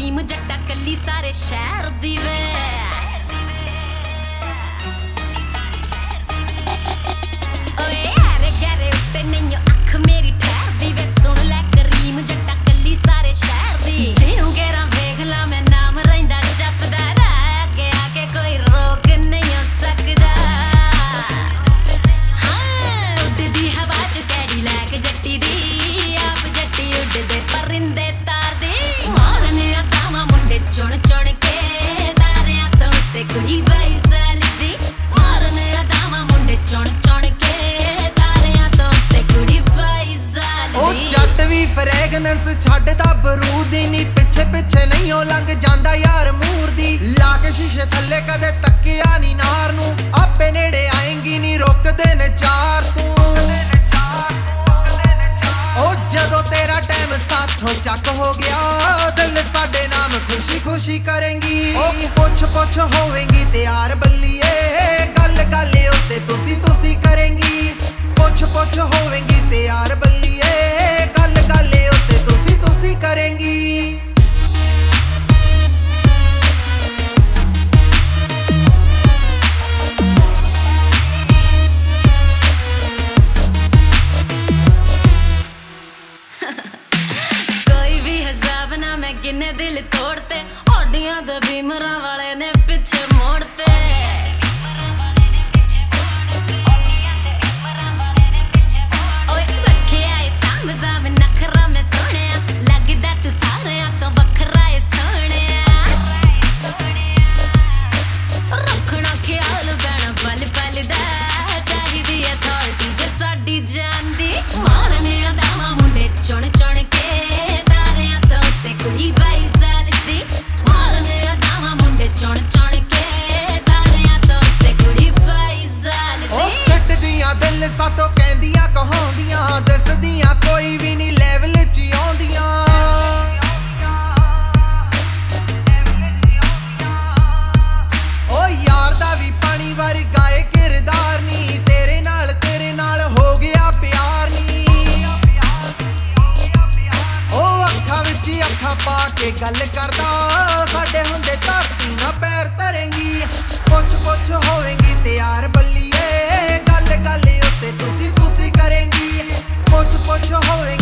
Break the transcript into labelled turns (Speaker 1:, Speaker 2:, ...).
Speaker 1: cream ਜੱਟਾ ਕੱਲੀ ਸਾਰੇ ਸ਼ਹਿਰ ਦੀ ਵੇ ਓਏ ਹਾਰੇ ਗਰੇ ਉੱਤੇ ਨਹੀਂ ਅੱਖ ਮੇਰੀ ਠਹਿਰਦੀ ਵੇ ਸੁਣ ਲੈ ਕਰੀਮ ਜੱਟਾ ਕੱਲੀ ਸਾਰੇ ਸ਼ਹਿਰ ਦੀ ਜਿਹਨੂੰ ਗੇਰਾ ਵੇਖ ਲਾ ਮੈਂ ਨਾਮ ਰਹਿੰਦਾ ਜਪਦਾ ਰਹਿ ਅੱਗੇ ਆ ਕੇ ਕੋਈ ਰੋਕ ਨਹੀਂ ਹੋ ਸਕਦਾ ਹਾਂ ਉੱਡਦੀ ਹਵਾ ਚ ਕੈੜੀ ਲੈ ਕੇ ਜੱਟੀ ਦੀ ਆਪ ਜੱਟੀ ਉੱਡਦੇ ਪਰਿੰਦੇ ਤਾਰਦੀ ਮਾਰਨੇ ਆਤਾਵਾਂ ਮੁੰਡੇ ਚੁਣ ਚੁਣ ਕੇ ਤਾਰਿਆਂ ਤੋਂ ਉੱਤੇ ਕੁੜੀ ਵੈਸਲਦੀ ਮਾਰਨੇ ਆਤਾਵਾਂ ਮੁੰਡੇ ਚੁਣ ਚੁਣ ਕੇ ਤਾਰਿਆਂ ਤੋਂ ਉੱਤੇ ਕੁੜੀ ਵੈਸਲਦੀ
Speaker 2: ਉਹ ਜੱਟ ਵੀ ਫਰੈਗਨੈਂਸ ਛੱਡਦਾ ਬਰੂਦੀ ਨੀ ਪਿੱਛੇ ਪਿੱਛੇ ਨਹੀਂ ਉਹ ਲੰਘ ਜਾਂਦਾ ਯਾਰ ਮੂਰ ਦੀ ਲਾ ਕੇ ਸ਼ੀਸ਼ੇ ਥੱਲੇ ਕਦੇ ਤੱਕਿਆ ਨੀ ਨਾਰ ਨੂੰ ਆਪੇ ਨੇੜੇ ਆਏਂਗੀ ਨੀ ਰੁਕਦੇ ਨੇ ਚਾਰ ਤੂੰ ਉਹ ਜਦੋਂ ਤੇਰਾ ਟਾਈਮ ਸਾਥੋਂ ਚੱਕ ਹੋ ਗਿਆ ਦਿਲ ਸਾਡੇ ਨਾਮ ਖੁਸ਼ੀ ਖੁਸ਼ੀ ਕਰੇਂਗੀ ਉਹ ਪੁੱਛ ਪੁੱਛ ਹੋਵੇਂਗੀ ਤਿਆਰ ਬੱਲੀਏ ਗੱਲ ਗੱਲ ਉੱਤੇ ਤੁਸੀਂ ਕਰੇਂਗੀ ਪੁੱਛ ਪੁੱਛ ਹੋਵੇਂਗੀ ਤਿਆਰ ਬੱਲੀਏ ਗੱਲ ਗੱਲ ਉੱਤੇ ਤੁਸੀਂ ਕਰੇਂਗੀ
Speaker 1: ਕੋਈ ਵੀ ਹਿਸਾਬ ਨਾ ਮੈਂ ਕਿੰਨੇ ਦਿਲ ਤੋੜਤੇ ਓਡੀਆਂ ਦੇ ਬੀਮਰਾਂ ਵਾਲੇ ਨੇ ਪਿੱਛੇ ਮੋੜਤੇ ਓਏ ਰੱਖਿਆ ਏ ਸਾਂਭ ਨਖਰਾ ਮੈਂ ਸੋਹਣਿਆ ਲੱਗਦਾ ਤੂੰ ਸਾਰਿਆਂ ਤੋਂ ਵੱਖਰਾ ਏ ਸੋਹਣਿਆ ਰੱਖਣਾ ਖਿਆਲ ਬੈਣਾ ਪਲ ਪਲ ਦਾ ਚਾਹੀਦੀ ਅਥਾਰਟੀ ਜੇ ਸਾਡੀ ਜਾਨ ਦੀ ਮਾਰਨੇ ਆਦਾਵਾਂ ਮੁੰਡੇ ਚੁਣ ਚੁਣ ਕੇ ਤਾਰਿਆਂ ਤੋਂ ਉੱਤੇ ਕੁੜੀ ਵੈਸਲਦੀ ਮਾਰਨੇ ਆਦਾਵਾਂ ਮੁੰਡੇ ਚੁਣ ਚੁਣ ਕੇ ਤਾਰਿਆਂ ਤੋਂ ਉੱਤੇ ਕੁੜੀ ਵੈਸਲਦੀ
Speaker 2: ਉਹ ਸੱਟਦੀਆਂ ਦਿਲ ਸਾਤੋਂ ਕਹਿੰਦੀਆਂ ਕਹਾਉਂਦੀਆਂ ਦੱਸਦੀਆਂ ਕੋਈ ਵੀ ਨਹੀਂ ਲੈਵਲ 'ਚ ਆਉਂਦੀਆਂ ਉਹ ਯਾਰ ਦਾ ਵੀ ਪਾਣੀ ਵਰਗਾ ਏ ਕਿਰਦਾਰ ਨੀ ਤੇਰੇ ਨਾਲ ਹੋ ਗਿਆ ਪਿਆਰ ਨੀ ਉਹ ਅੱਖਾਂ ਵਿੱਚ ਅੱਖਾਂ ਪਾ ਕੇ ਗੱਲ ਕਰਦਾ ਸਾਡੇ ਹੁੰਦੇ ਧਰਤੀ ਨਾ ਪੈਰ ਧਰੇਂਗੀ ਪੁੱਛ ਪੁੱਛ ਹੋਵੇਂਗੀ ਤਿਆਰ ਬੱਲੀਏ ਗੱਲ ਗੱਲ ਉੱਤੇ ਤੁਸੀਂ ਕਰੇਂਗੀ ਪੁੱਛ ਪੁੱਛ ਹੋਵੇਂਗੀ